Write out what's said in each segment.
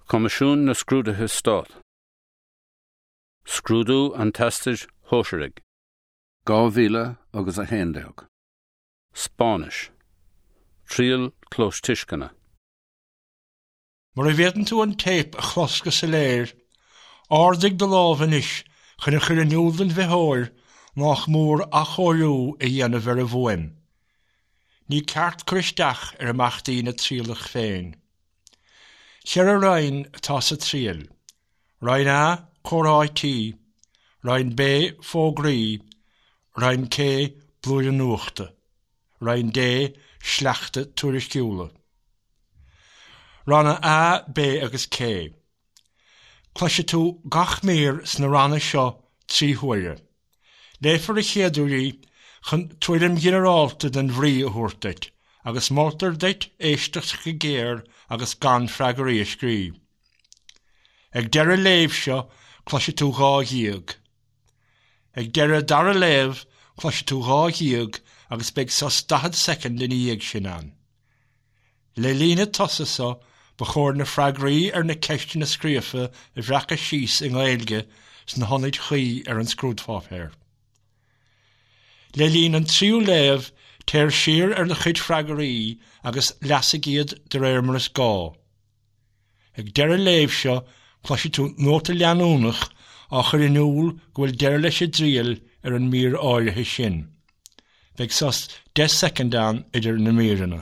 Comisiún na scrúdathe stát. Scrúdú an tasteid hóisirig. 2011. Spáinis. Tríal clós tuiscina. Mar a bhétan tú an tape a chlusca sa léir, ardig de lábhan is chun chuir an úldan bheithóir nach mór a chóirú a dhéanamh ar a bhuaim. Ní ceart cristeach ar amachtaí na tríalach féin. Chear a rain atá sa tríal. Rain A, córáití. Rain B, fógraí. Rain C, blúir an nuachta. Rain D, sleachta tuairisciúla. Ranna A, B agus C. Cloise tú gach mér sna ranna seo trí huaire. Léifar a chéadúí chun tuairim generálta den bhrí a thuirtait, agus moltar deit éisteach go géir agus gan freagarí a scrí. Ag deire léibh seo cloise tú gá dhiag. Ag deire dara léibh cloise tú gá dhiag agus beag sos 10 second in dhiag sin an. Le lína tosa sa ba chóir na freagarí ar na ceiste na scríofa a bhreacha síos in Gaeilge sna honnaid chuí ar an scrúdfáphéir. Le lín an tríú léibh téir siar ar na chuid freagarí agus leasa giad de réirmaras gá. Ag deire léibh seo cloise tú nóta leanúnach á chur in úl gohfuil deire leis a dríal ar an mír áirithe sin. Beag sos 10 second an idir na míranna.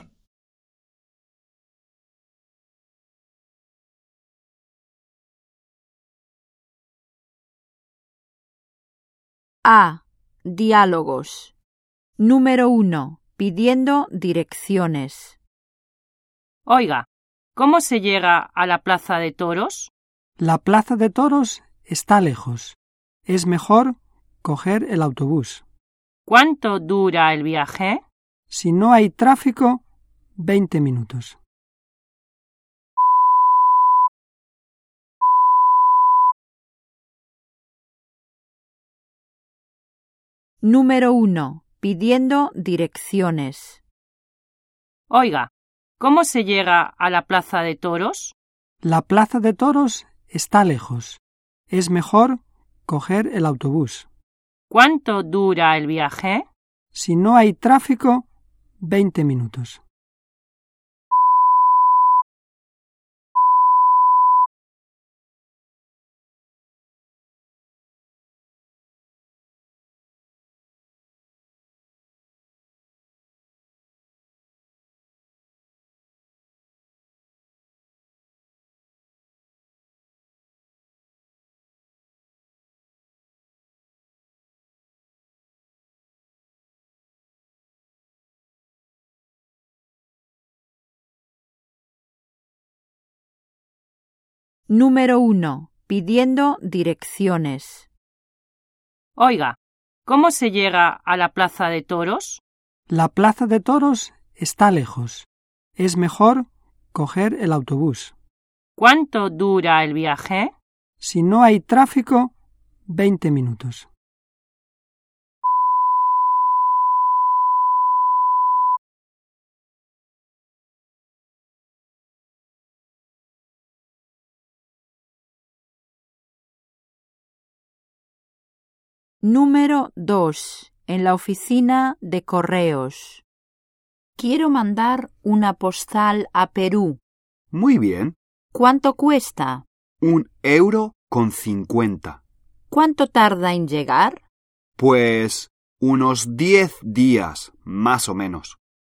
A. Diálogos. Número 1. Pidiendo direcciones. Oiga, ¿cómo se llega a la Plaza de Toros? La Plaza de Toros está lejos. Es mejor coger el autobús. ¿Cuánto dura el viaje? Si no hay tráfico, 20 minutos. Número 1. Pidiendo direcciones. Oiga, ¿cómo se llega a la Plaza de Toros? La Plaza de Toros está lejos. Es mejor coger el autobús. ¿Cuánto dura el viaje? Si no hay tráfico, 20 minutos. Número 1. Pidiendo direcciones. Oiga, ¿cómo se llega a la Plaza de Toros? La Plaza de Toros está lejos. Es mejor coger el autobús. ¿Cuánto dura el viaje? Si no hay tráfico, 20 minutos. Número 2. En la oficina de correos. Quiero mandar una postal a Perú. Muy bien. ¿Cuánto cuesta? 1,50 €. ¿Cuánto tarda en llegar? Pues unos 10 días, más o menos.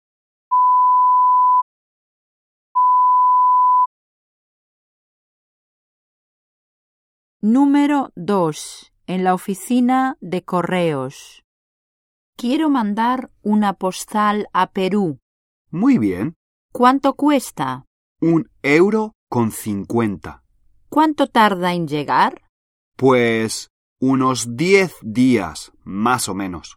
Número 2. En la oficina de correos. Quiero mandar una postal a Perú. Muy bien. ¿Cuánto cuesta? 1,50 €. ¿Cuánto tarda en llegar? Pues unos 10 días, más o menos.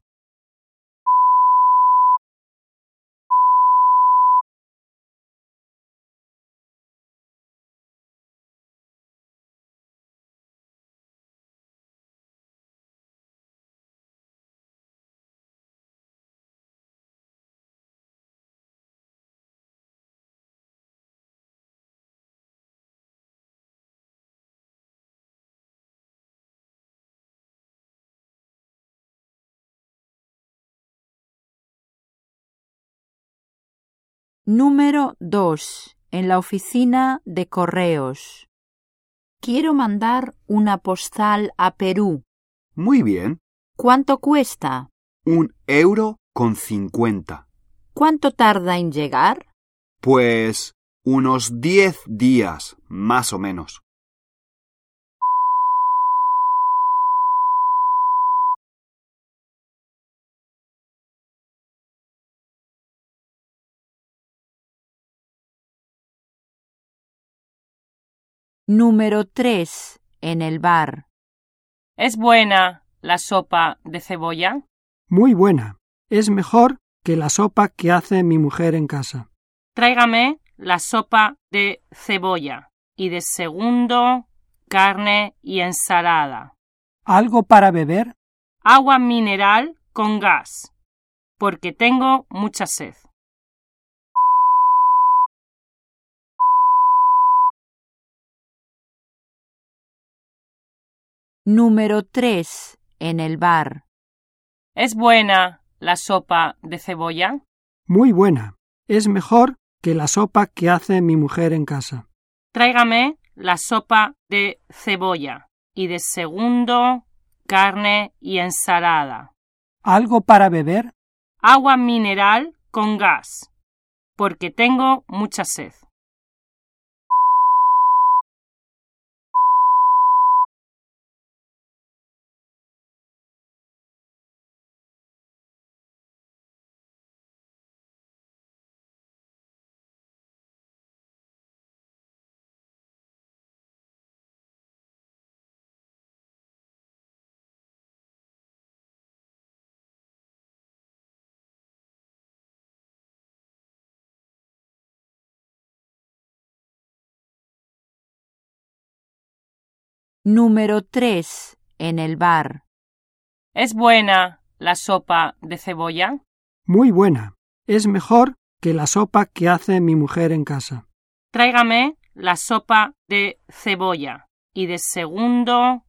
Número 2. En la oficina de correos. Quiero mandar una postal a Perú. Muy bien. ¿Cuánto cuesta? 1,50 €. ¿Cuánto tarda en llegar? Pues unos 10 días, más o menos. Número 3. En el bar. ¿Es buena la sopa de cebolla? Muy buena. Es mejor que la sopa que hace mi mujer en casa. Tráigame la sopa de cebolla y de segundo, carne y ensalada. ¿Algo para beber? Agua mineral con gas, porque tengo mucha sed. Número 3. En el bar. ¿Es buena la sopa de cebolla? Muy buena. Es mejor que la sopa que hace mi mujer en casa. Tráigame la sopa de cebolla y de segundo, carne y ensalada. ¿Algo para beber? Agua mineral con gas, porque tengo mucha sed. Número 3. En el bar. ¿Es buena la sopa de cebolla? Muy buena. Es mejor que la sopa que hace mi mujer en casa. Tráigame la sopa de cebolla y de segundo,